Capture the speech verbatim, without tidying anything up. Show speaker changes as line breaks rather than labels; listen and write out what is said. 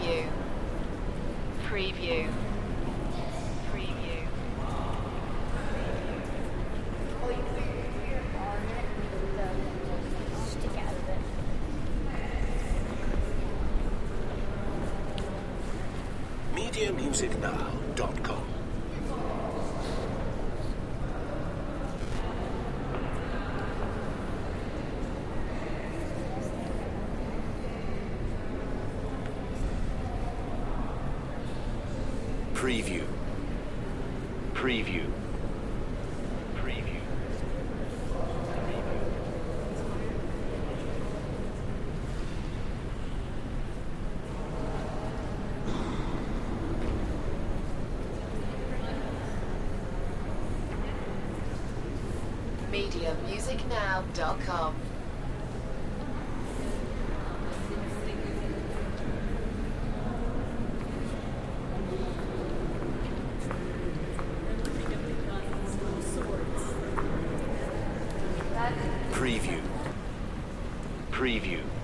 Preview. Preview. Preview.
Stick out of it.
media music now dot com. Preview. Preview. Preview.
media music now dot com.
Preview. Preview.